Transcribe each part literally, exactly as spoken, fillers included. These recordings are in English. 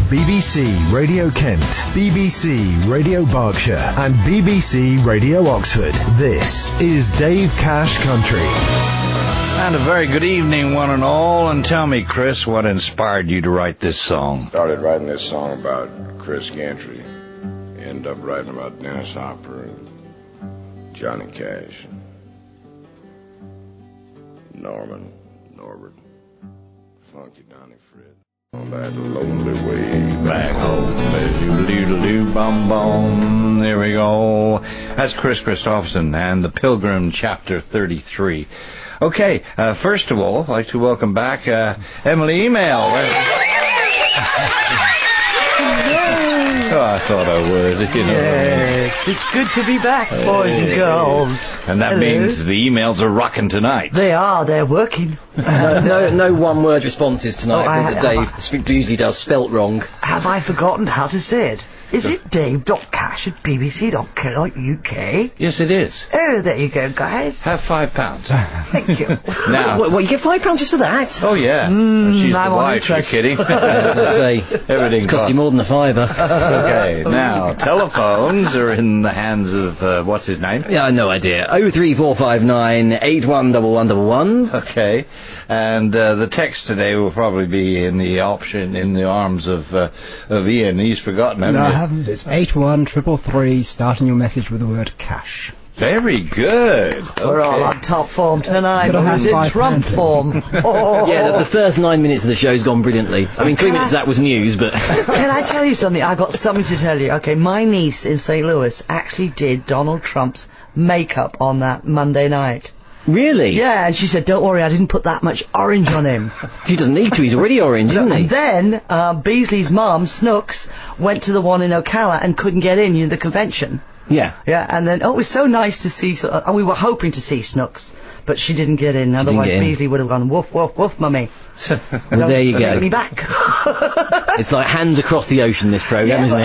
B B C Radio Kent, B B C Radio Berkshire and B B C Radio Oxford. This is Dave Cash Country. And a very good evening, one and all. And tell me, Chris, what inspired you to write this song? Started writing this song about Chris Gantry. Ended up writing about Dennis Hopper and Johnny Cash and Norman, Norbert, Funky Donnie Fred. On that lonely way Back home, doodle-doo, bum-bum. There we go. That's Chris Christopherson and the Pilgrim, Chapter thirty-three. Okay, uh, first of all, I'd like to welcome back uh, Emily Email. Oh, I thought I would, you know. Yes, it's good to be back, boys and girls. And that Hello. means the emails are rocking tonight. They are, they're working. no, no, no one-word responses tonight Oh, I- that Dave I, usually does spelt wrong. Have I forgotten how to say it? Is it dave.cash at bbc.co.uk? Yes, it is. Oh, there you go, guys. Have five pounds. Thank you. Now, What, what, you get five pounds just for that? oh yeah, Mm, she's I'm the on wife. You're interest. kidding? I say, Everything it's cost costs. you more than a fiver. Okay, now telephones are in the hands of uh, what's his name? Yeah, no idea. Oh three four five nine eight one one one one one. Okay, and uh, the text today will probably be in the option in the arms of uh, of Ian. He's forgotten. No, hasn't I he? haven't. It's eight one triple three, starting your message with the word cash. Very good. We're all Okay. on top form tonight. Could I Or have is it five Trump pound, form? Oh. Yeah, the, the first nine minutes of the show's gone brilliantly. I mean, three Can minutes I- of that was news, but... Can I tell you something? I've got something to tell you. Okay, my niece in Saint Louis actually did Donald Trump's makeup on that Monday night. Really? Yeah, and she said, don't worry, I didn't put that much orange on him. He doesn't need to, he's already orange, isn't he? And then uh, Beasley's mum, Snooks, went to the one in Ocala and couldn't get in, you know, the convention. Yeah. Yeah, and then, oh, it was so nice to see, so, uh, we were hoping to see Snooks, but she didn't get in, otherwise get in. Beasley would have gone, woof, woof, woof, mummy. Well, there you Don't go. Get me back. It's like hands across the ocean, this programme, isn't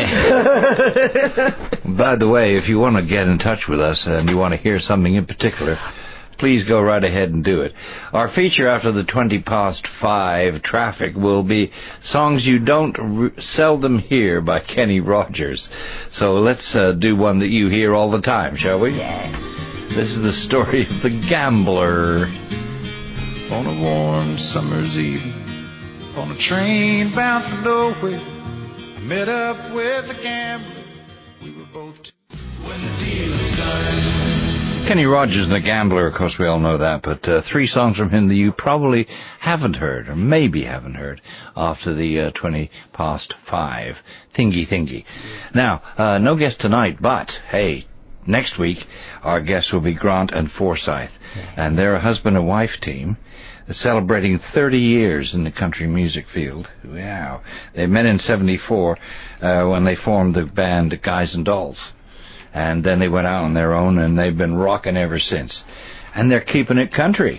it? By the way, if you want to get in touch with us and you want to hear something in particular, please go right ahead and do it. Our feature after the twenty past five traffic will be songs you don't r- seldom hear by Kenny Rogers. So let's uh, do one that you hear all the time, shall we? Yes. This is the story of the gambler. On a warm summer's evening, on a train bound for nowhere, I met up with a gambler. We were both two. When the deal is done. Kenny Rogers and the Gambler, of course we all know that, but uh, three songs from him that you probably haven't heard, or maybe haven't heard, after the uh, twenty past five. Thingy Thingy. Now, uh, no guest tonight, but, hey, next week our guests will be Grant and Forsyth, and they're a husband and wife team celebrating thirty years in the country music field. Wow. They met in seventy-four uh, when they formed the band Guys and Dolls. And then they went out on their own, and they've been rocking ever since. And they're keeping it country.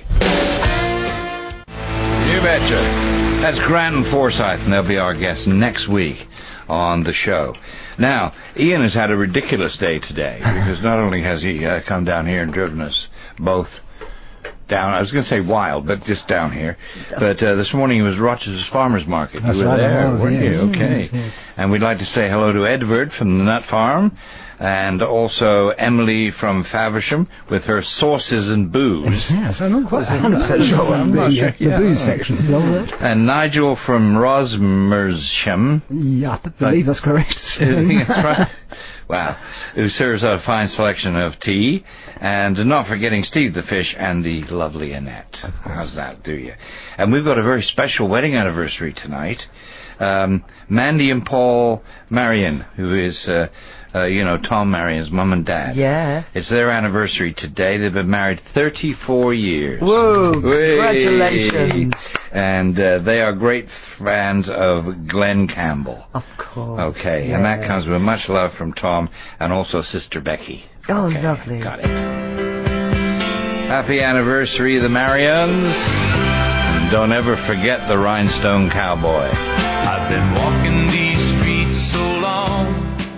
You betcha. That's Grant and Forsyth, and they'll be our guests next week on the show. Now, Ian has had a ridiculous day today, because not only has he uh, come down here and driven us both down, I was going to say wild, but just down here. But uh, this morning he was Rochester's Farmers Market. That's you were right, I there, was, weren't yes. you? Okay. Yes, yes. And we'd like to say hello to Edward from the Nut Farm, and also Emily from Faversham with her sauces and booze. Yes, I'm not quite one hundred percent sure what I'm the, not uh, sure, the yeah. booze section is all that. And Nigel from Rosmersham. Yeah, I believe that's correct. I think that's right. Wow. Who serves out a fine selection of tea. And not forgetting Steve the Fish and the lovely Annette. How's that, do you? And we've got a very special wedding anniversary tonight. Um, Mandy and Paul Marion, who is, uh, uh, you know, Tom Marion's mum and dad. Yeah. It's their anniversary today. They've been married thirty-four years. Whoa, Whey! congratulations. And uh, they are great fans of Glenn Campbell. Of course. Okay, yeah. and that comes with much love from Tom and also Sister Becky. Oh, Okay, lovely. Got it. Happy anniversary, the Marions. And don't ever forget the Rhinestone Cowboy. I've been walking these streets so long,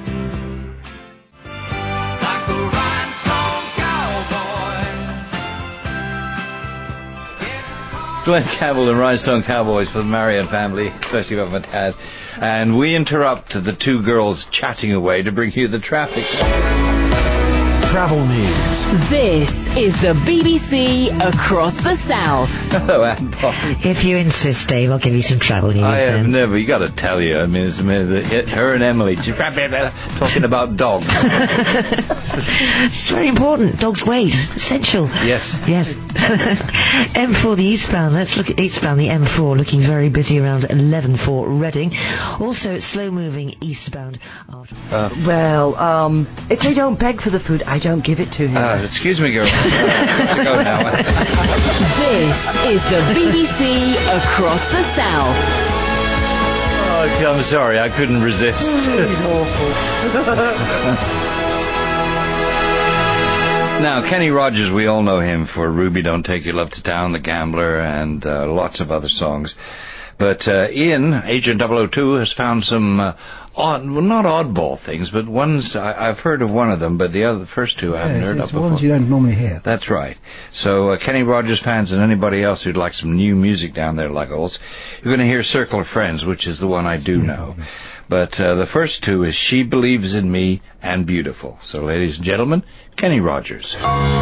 like a rhinestone cowboy. Glenn Campbell and Rhinestone Cowboys for the Marion family, especially with my dad. And we interrupt the two girls chatting away to bring you the traffic. Travel news. This is the B B C Across the South. Hello, Anne Bob. If you insist, Dave, I'll give you some travel news I have then. never, you got to tell you, I mean, it's, I mean the, her and Emily talking about dogs. It's very important. Dog's weight. Essential. Yes. Yes. M four, the eastbound. Let's look at eastbound, the M four, looking very busy around eleven for Reading. Also, slow-moving eastbound. After Uh, Well, um, if they don't beg for the food, I don't give it to him. uh, excuse me, girl. Uh, I have to go now. This is the B B C Across the South. Oh, I'm sorry, I couldn't resist. Now, Kenny Rogers, we all know him for Ruby, Don't Take Your Love to Town, The Gambler, and uh, lots of other songs. But uh, Ian, Agent double oh two, has found some uh, odd, well, not oddball things, but ones, I, I've heard of one of them, but the other, the first two I haven't Yeah, heard it's, of it's before. ones you don't normally hear. That's right. So uh, Kenny Rogers fans and anybody else who'd like some new music down there like us, you're going to hear Circle of Friends, which is the one I do know. But uh, the first two is She Believes in Me and Beautiful. So ladies and gentlemen, Kenny Rogers.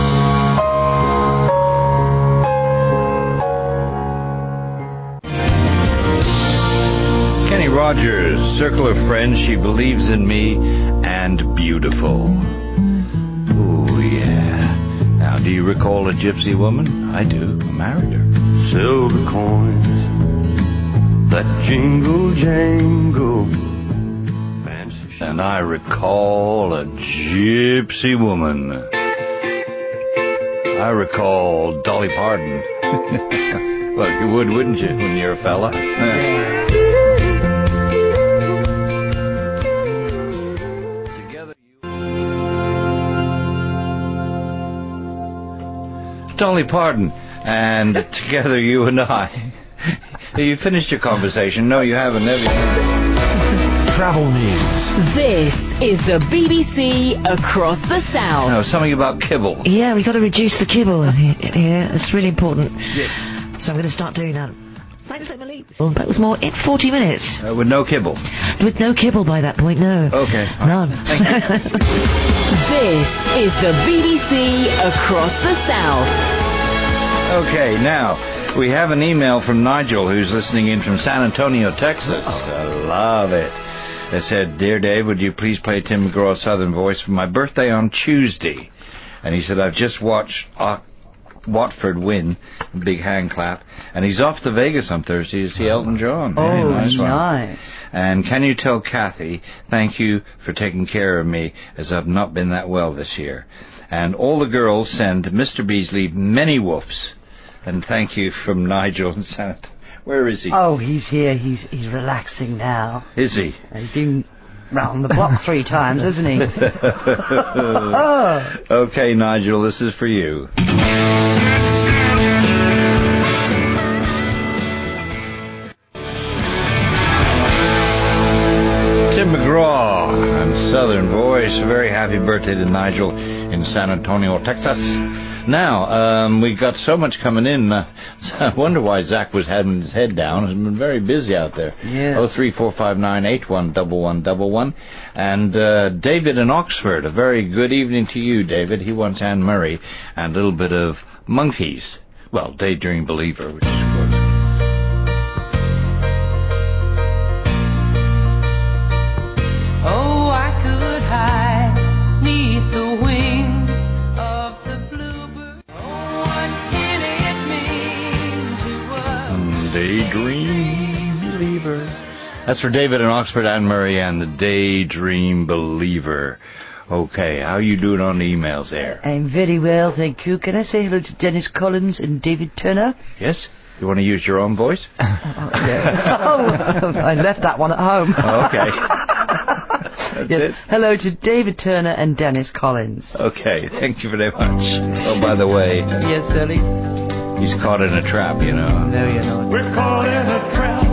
Kenny Rogers, Circle of Friends, She Believes in Me and Beautiful. Oh yeah. Now, do you recall a gypsy woman? I do. I married her. Silver coins that jingle jangle. Fancy And I recall a gypsy woman. I recall Dolly Parton. Well, you would, wouldn't you, when you're a fella? Together you... Dolly Parton. And Together You and I. You finished your conversation? No, you haven't, have you? Travel news. This is the B B C Across the South. No, something about kibble. Yeah, we've got to reduce the kibble here. Yeah, it's really important. Yes. So I'm going to start doing that. Thanks, Emily. Well, back with more in forty minutes. Uh, with no kibble. With no kibble by that point, no. Okay. None. This is the B B C Across the South. Okay, now, we have an email from Nigel, who's listening in from San Antonio, Texas. I love it. They said, Dear Dave, would you please play Tim McGraw's Southern Voice for my birthday on Tuesday? And he said, I've just watched uh, Watford win, big hand clap, and he's off to Vegas on Thursday to see Elton John. Oh, Hey, nice one. nice. And can you tell Kathy, thank you for taking care of me, as I've not been that well this year. And all the girls send Mister Beasley many woofs. And thank you from Nigel and San Antonio. Where is he? Oh, he's here. He's he's relaxing now. Is he? He's been round the block three times, hasn't he? Oh. Okay, Nigel, this is for you. Tim McGraw and Southern Voice. Very happy birthday to Nigel in San Antonio, Texas. Now, um, we got so much coming in. Uh, I wonder why Zach was having his head down. He's been very busy out there. Yes. Oh three four five nine eight one double one double one. And uh, David in Oxford. A very good evening to you, David. He wants Anne Murray and a little bit of Monkeys. Well, Daydream Believer, which is good. Oh, I could hide neath the wings of the bluebird. Oh, what can it mean to us? Daydream Believer. That's for David in Oxford, Anne Murray, and the Daydream Believer. Okay, how you doing on the emails there? I'm very well, thank you. Can I say hello to Dennis Collins and David Turner? Yes? You want to use your own voice? Oh, yeah. Oh, I left that one at home. Oh, okay. That's Yes. it? Hello to David Turner and Dennis Collins. Okay, thank you very much. Oh, by the way, Yes, Shirley? he's caught in a trap, you know. No, you're not. We're caught in a trap.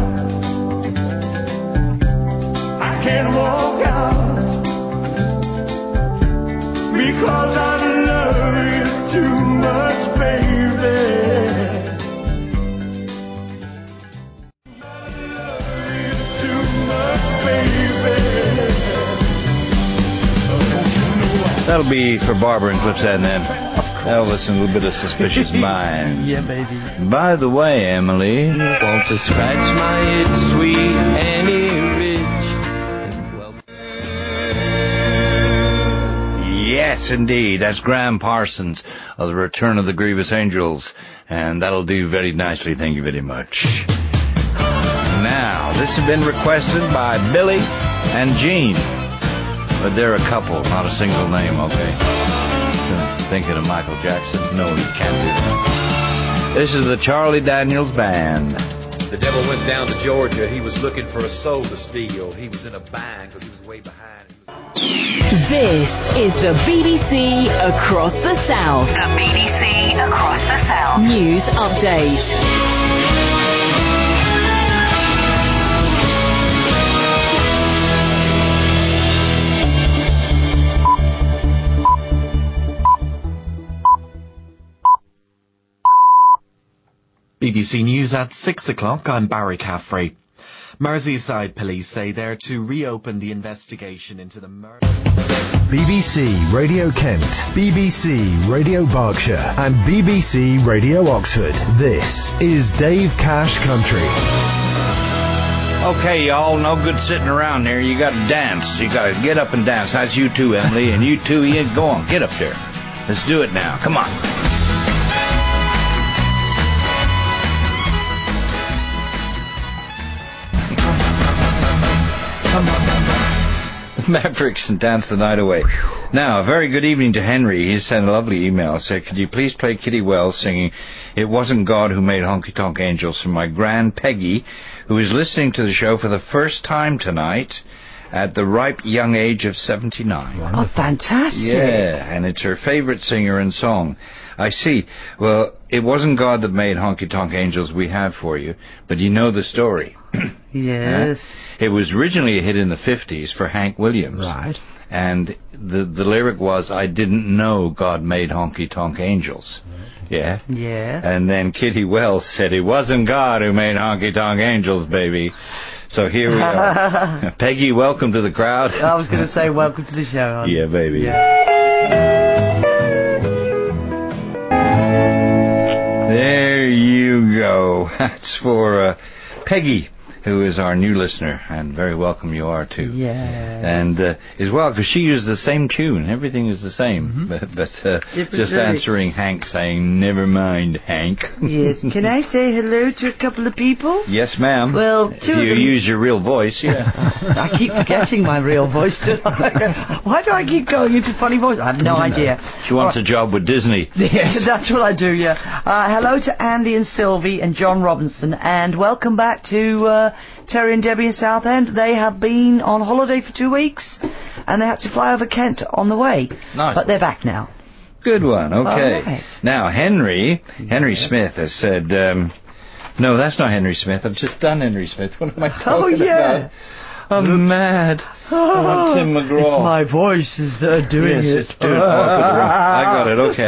I can't walk out because I love you too much, baby. That'll be for Barbara and Cliffside, and then Elvis and a little bit of Suspicious Minds. Yeah, baby. By the way, Emily, want to scratch my itch, sweet Annie Ridge. yes, indeed, that's Graham Parsons of the Return of the Grievous Angels, and that'll do very nicely. Thank you very much. Now, this has been requested by Billy and Jean, but they're a couple, not a single name. Okay. Thinking of Michael Jackson? No, you can't do that. This is the Charlie Daniels Band. The devil went down to Georgia. He was looking for a soul to steal. He was in a bind because he was way behind. This is the B B C Across the South. The B B C Across the South. News update. B B C News at six o'clock. I'm Barry Caffrey. Merseyside police say they're to reopen the investigation into the murder. B B C Radio Kent, B B C Radio Berkshire, and B B C Radio Oxford. This is Dave Cash Country. Okay, y'all, no good sitting around there. You got to dance. You got to get up and dance. That's you too, Emily, and you too, Ian. Go on, get up there. Let's do it now. Come on. Mavericks and Dance the Night Away. Now, a very good evening to Henry. He sent a lovely email. Said, could you please play Kitty Wells singing It Wasn't God Who Made Honky Tonk Angels from my grand Peggy, who is listening to the show for the first time tonight at the ripe young age of seventy-nine. Oh, fantastic. Yeah, and it's her favorite singer and song. I see. Well, it wasn't God that made Honky Tonk Angels we have for you, but you know the story. Yes. Huh? It was originally a hit in the fifties for Hank Williams. Right. And the the lyric was, I didn't know God made Honky Tonk Angels. Yeah? Yeah. And then Kitty Wells said, it wasn't God who made Honky Tonk Angels, baby. So here we are. Peggy, welcome to the crowd. I was going to say welcome to the show. Honey. Yeah, baby. Yeah. There you go. That's for uh, Peggy, who is our new listener, and very welcome you are too. Yeah. And uh, as well, because she used the same tune. Everything is the same. Mm-hmm. But, but uh, just lyrics. answering Hank, saying, never mind, Hank. Yes. Can I say hello to a couple of people? Yes, ma'am. Well, if two you of them... use your real voice, yeah. I keep forgetting my real voice, don't I? Why do I keep going into funny voice? I have no idea. She wants right. a job with Disney. Yes. That's what I do, yeah. Uh, hello to Andy and Sylvie and John Robinson, and welcome back to uh, Terry and Debbie in Southend. They have been on holiday for two weeks, and they had to fly over Kent on the way. Nice. But they're back now. Good one, okay. Right. Now, Henry, Henry yes. Smith has said, um, no, that's not Henry Smith. I've just done Henry Smith. What am I talking oh, yeah. about? I'm mad. Oh, I want Tim McGraw. It's my voice is there doing yes, it. It's doing it. I got it. Okay,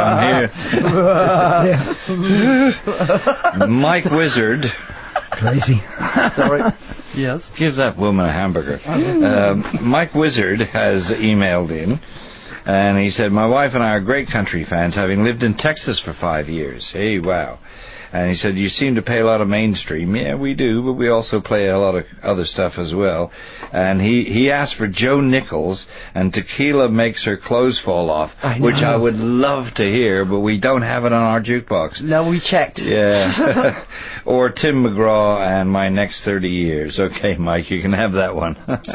I'm here. I'm here. Mike Wizard. Crazy. Sorry. Yes. Give that woman a hamburger. um, Mike Wizard has emailed in, and he said, my wife and I are great country fans, having lived in Texas for five years. Hey, wow. And he said, you seem to play a lot of mainstream. Yeah, we do, but we also play a lot of other stuff as well. And he, he asked for Joe Nichols and Tequila Makes Her Clothes Fall Off, I which I would love to hear, but we don't have it on our jukebox. No, we checked. Yeah. Or Tim McGraw and My Next thirty years. Okay, Mike, you can have that one.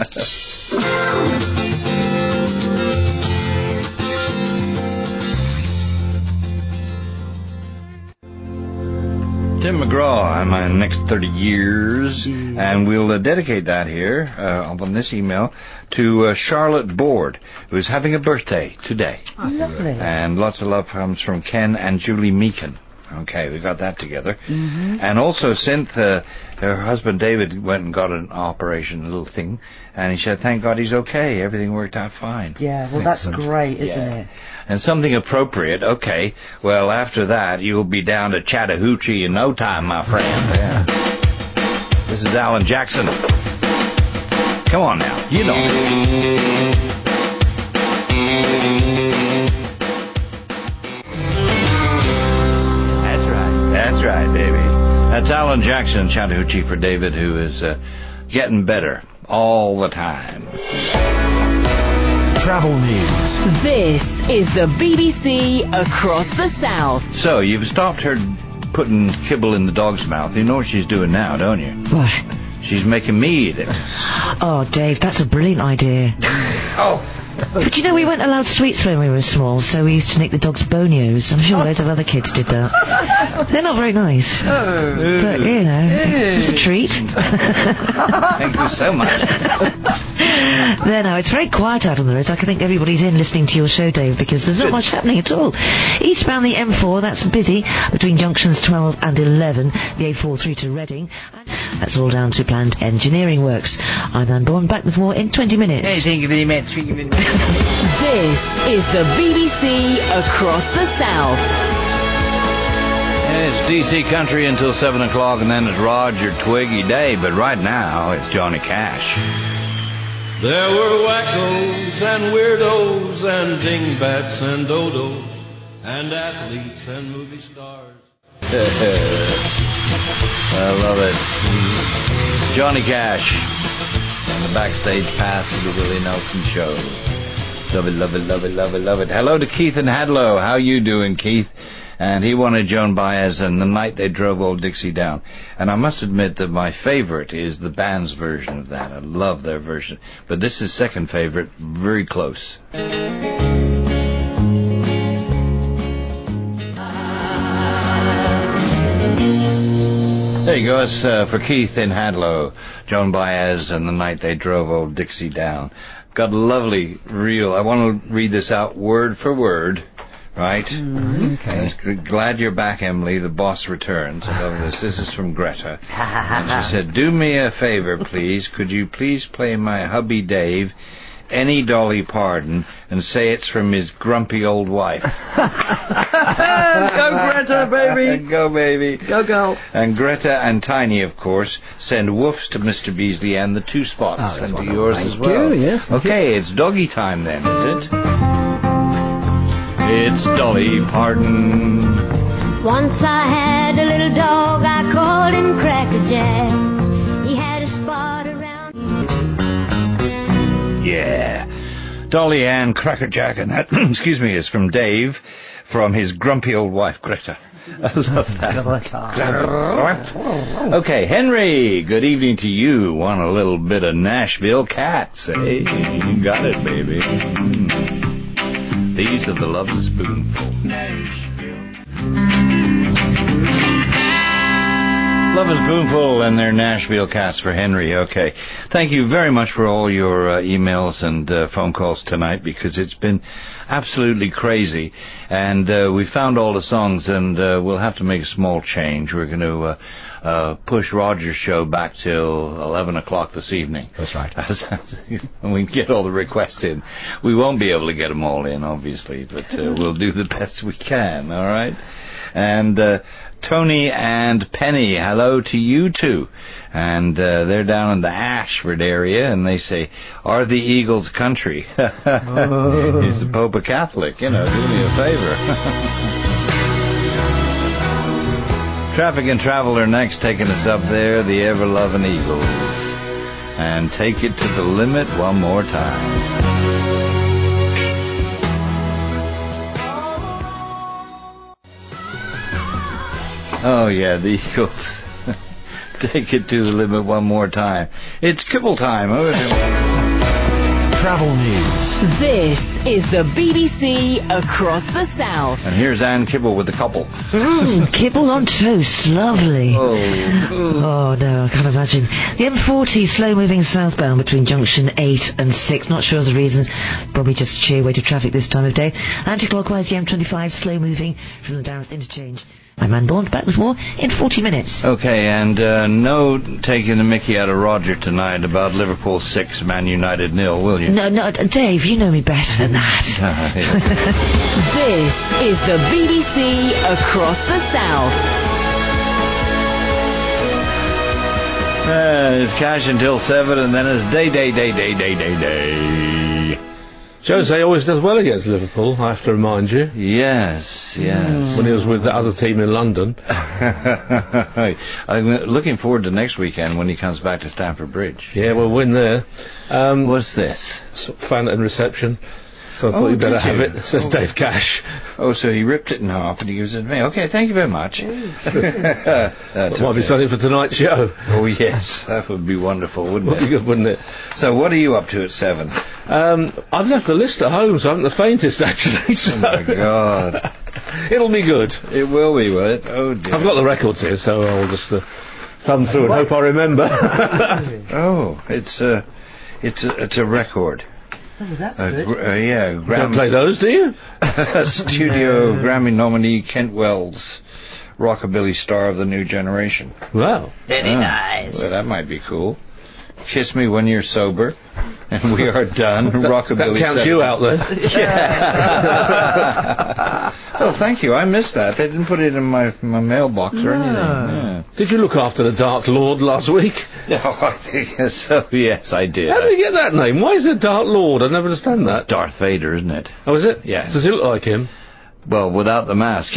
Tim McGraw and My Next thirty years, mm. and we'll uh, dedicate that here uh, on this email to uh, Charlotte Board, who is having a birthday today. Oh, lovely. And lots of love comes from Ken and Julie Meakin. Okay, we got that together. Mm-hmm. And also, Synth, uh, her husband David went and got an operation, a little thing, and he said, thank God he's okay. Everything worked out fine. Yeah, well, that's great, isn't yeah. it? And something appropriate, okay. Well, after that, you'll be down to Chattahoochee in no time, my friend. Yeah. This is Alan Jackson. Come on now, you know. That's right. That's right, baby. That's Alan Jackson, Chattahoochee for David, who is uh, getting better all the time. Travel news. This is the B B C Across the South. So, you've stopped her putting kibble in the dog's mouth. You know what she's doing now, don't you? What? She's making me eat it. Oh, Dave, that's a brilliant idea. Oh. But you know, we weren't allowed sweets when we were small, so we used to nick the dog's bonios. I'm sure loads of other kids did that. They're not very nice. Oh. But, you know, it was a treat. Thank you so much. There now, it's very quiet out on the roads. I think everybody's in listening to your show, Dave, because there's not much happening at all. Eastbound the M four, that's busy between junctions twelve and eleven. The A four through to Reading. That's all down to planned engineering works. I'm Anne Bourne, back with more in twenty minutes. Hey, thank you very much. This is the B B C Across the South. It's D C Country until seven o'clock, and then it's Roger Twiggy Day, but right now it's Johnny Cash. There were wackos and weirdos and dingbats and dodos and athletes and movie stars. I love it. Johnny Cash on the backstage pass to the Willie Nelson show. Love it, love it, love it, love it, love it. Hello to Keith and Hadlow. How you doing, Keith? And he wanted Joan Baez and The Night They Drove Old Dixie Down. And I must admit that my favorite is the band's version of that. I love their version. But this is second favorite, very close. There you go. It's uh, for Keith in Hadlow, Joan Baez and The Night They Drove Old Dixie Down. Got a lovely reel. I want to read this out word for word, right? Mm, okay. I'm glad you're back, Emily. The boss returns. I love this. This is from Greta. And she said, do me a favor, please. Could you please play my hubby Dave any Dolly Parton and say it's from his grumpy old wife? Go, Greta, baby. Go, baby. Go, girl. And Greta and Tiny, of course, send woofs to Mister Beasley and the two spots Oh, that's and to wonderful. yours Thank as well. you, yes, thank Okay, it's doggy time then, is it? It's Dolly Parton. Once I had a little dog, I called him Cracker Jack. He had a spot around. Yeah. Dolly and Cracker Jack, and that, excuse me, is from Dave, from his grumpy old wife, Greta. I love that. Okay, Henry, good evening to you. Want a little bit of Nashville Cats, eh? You got it, baby. Mm. These are the Love Spoonful. Love a Spoonful and their Nashville Cats for Henry. Okay. Thank you very much for all your uh, emails and uh, phone calls tonight, because it's been absolutely crazy. And uh, we found all the songs, and uh, we'll have to make a small change. We're going to uh, uh, push Roger's show back till eleven o'clock this evening. That's right. And we can get all the requests in. We won't be able to get them all in, obviously, but uh, we'll do the best we can, all right? And uh, Tony and Penny, hello to you two. And uh, they're down in the Ashford area, and they say, are the Eagles country? Oh. He's the Pope a Catholic, you know, do me a favor. Traffic and Travel are next, taking us up there, the ever-loving Eagles. And take it to the limit one more time. Oh, yeah, the Eagles. Take it to the limit one more time. It's kibble time. Travel news. This is the B B C Across the South. And here's Ann Kibble with the couple. Mm, kibble on toast, lovely. Oh, oh no, I can't imagine. The M forty slow-moving southbound between junction eight and six. Not sure of the reasons. Probably just sheer weight of traffic this time of day. Anti-clockwise, the M twenty-five slow-moving from the Darreth interchange. I'm Anne Bourne, back with more in forty minutes. Okay, and uh, no taking the mickey out of Roger tonight about Liverpool six, Man United nil, will you? No, no, Dave, you know me better than that. Uh, yeah. This is the B B C Across the South. Uh, it's cash until seven, and then it's day, day, day, day, day, day, day. Jose always does well against Liverpool, I have to remind you. Yes, yes. When he was with the other team in London. I'm looking forward to next weekend when he comes back to Stamford Bridge. Yeah, we'll win there. Um, What's this? Fan and reception. So I thought Oh, you'd better did have you? it. It says Oh. Dave Cash. Oh, so he ripped it in half and he gives it to me. Okay, thank you very much. That's That might okay. be something for tonight's show. Oh, yes, that would be wonderful, wouldn't Would be it? good, wouldn't it? So what are you up to at seven? Um, I've left the list at home, so I haven't the faintest, actually. So Oh, my God. it'll be good. It will be, will it? Oh, dear. I've got the records here, so I'll just uh, thumb through and hope I remember. Oh, it's a, it's a, it's a record. Oh, that's Uh, good. gr- uh, yeah, You don't play Grammy, those, do you? studio Grammy nominee Kent Wells, rockabilly star of the new generation. Wow. Very Ah, nice. Well, that might be cool. Kiss Me When You're Sober, and We Are Done. That, Rockabilly. that counts you out then. Oh, thank you. I missed that. They didn't put it in my my mailbox or anything. Yeah. Did you look after the Dark Lord last week? No, I think so. Yes, I did. How did you get that name? Why is it Dark Lord? I never understand It's that. Darth Vader, isn't it? Oh, is it? Yes. Does he look like him? Well, without the mask.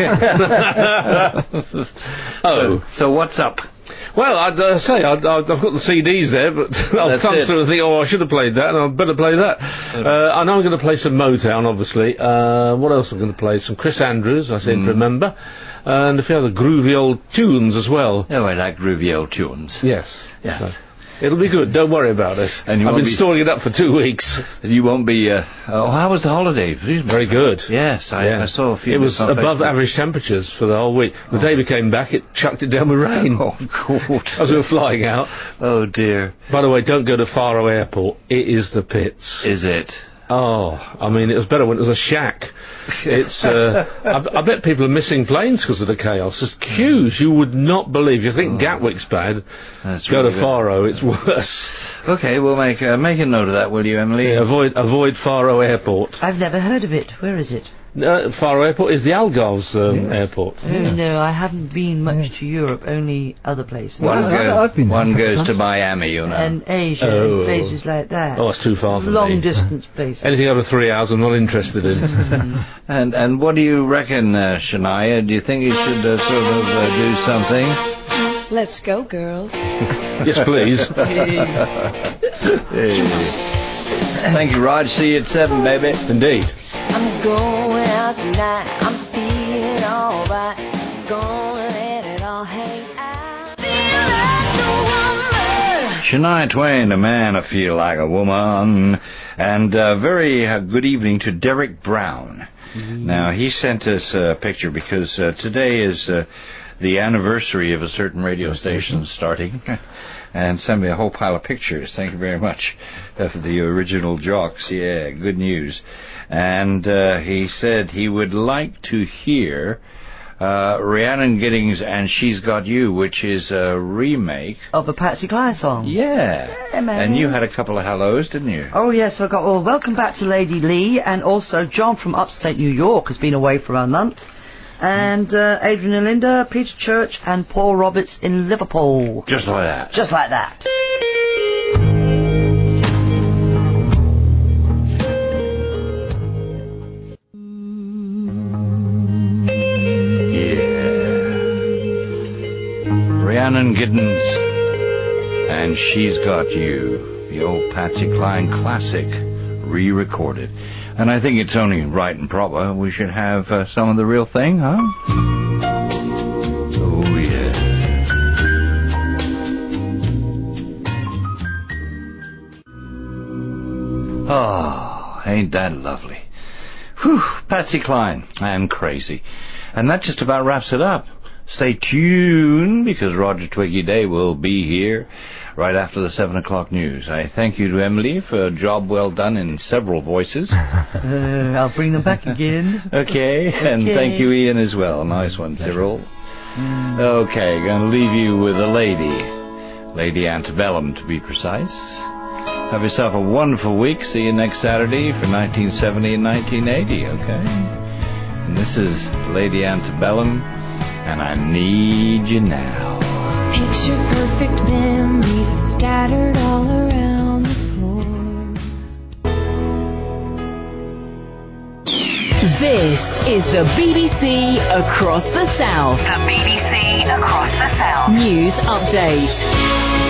Oh. So, so what's up? Well, I'd uh, say I'd, I'd, I've got the C Ds there, but I'll That's thumb it. through and think, oh, I should have played that, and I'd better play that. Uh, I know I'm going to play some Motown, obviously. Uh, what else am I going to play? Some Chris Andrews, I seem to remember, and a few other groovy old tunes as well. Oh, I like groovy old tunes. Yes. Yes. So, it'll be good. Don't worry about it. And you I've won't been be- storing it up for two weeks. You won't be. Uh, oh, how was the holiday? Please. Very good. Yes, I, Yeah. I saw a few. It was bits on above Facebook. average temperatures for the whole week. The day we came back, it chucked it down with rain Oh, God. as we were flying out. Oh, dear. By the way, don't go to Faro Airport. It is the pits. Is it? Oh, I mean, it was better when it was a shack. It's, uh, I, I bet people are missing planes because of the chaos. There's queues you would not believe. You think Gatwick's bad, That's go really to good. Faro, it's worse. Okay, we'll make uh, make a note of that, will you, Emily? Yeah, avoid, avoid Faro Airport. I've never heard of it. Where is it? Uh, Faro Airport is the Algarve's um, airport. Oh, no, I haven't been much to Europe, only other places. One, Well, go, I've been there a one couple goes of to times. Miami, you know. And Asia, Oh. and places like that. Oh, it's too far for Long me. distance places. Anything over three hours I'm not interested in. And and what do you reckon, uh, Shania? Do you think you should uh, sort of uh, do something? Let's go, girls. Yes, please. Hey. Thank you, Raj. See you at seven, baby. Indeed. I'm going out tonight. I'm feeling alright. Gonna let it all hang out. Feel like a woman. Shania Twain, a man, I feel like a woman. And uh, very uh, good evening to Derek Brown. Now, he sent us a picture because uh, today is uh, the anniversary of a certain radio station starting. And sent me a whole pile of pictures. Thank you very much uh, for the original jocks. Yeah, good news. And uh, he said he would like to hear uh, Rhiannon Giddings and She's Got You, which is a remake Of a Patsy Cline song. Yeah. Yeah, man. And you had a couple of hellos, didn't you? Oh, yes, I got, well, welcome back to Lady Lee, and also John from upstate New York has been away for a month. And uh, Adrian and Linda, Peter Church, and Paul Roberts in Liverpool. Just like that. Just like that. Rhiannon Giddens and She's Got You, the old Patsy Cline classic, re-recorded. And I think it's only right and proper we should have uh, some of the real thing, huh? Oh, yeah. Oh, ain't that lovely. Whew, Patsy Cline, I'm crazy. And that just about wraps it up. Stay tuned, because Roger Twiggy Day will be here right after the seven o'clock news. I thank you to Emily for a job well done in several voices. Uh, I'll bring them back again. Okay, and Okay. thank you, Ian, as well. Nice one, Cyril. Okay, gonna leave you with a lady. Lady Antebellum, to be precise. Have yourself a wonderful week. See you next Saturday for nineteen seventy and nineteen eighty, okay? And this is Lady Antebellum, and I need you now. Picture perfect memories scattered all around the floor. This is the B B C Across the South. The B B C Across the South. News Update.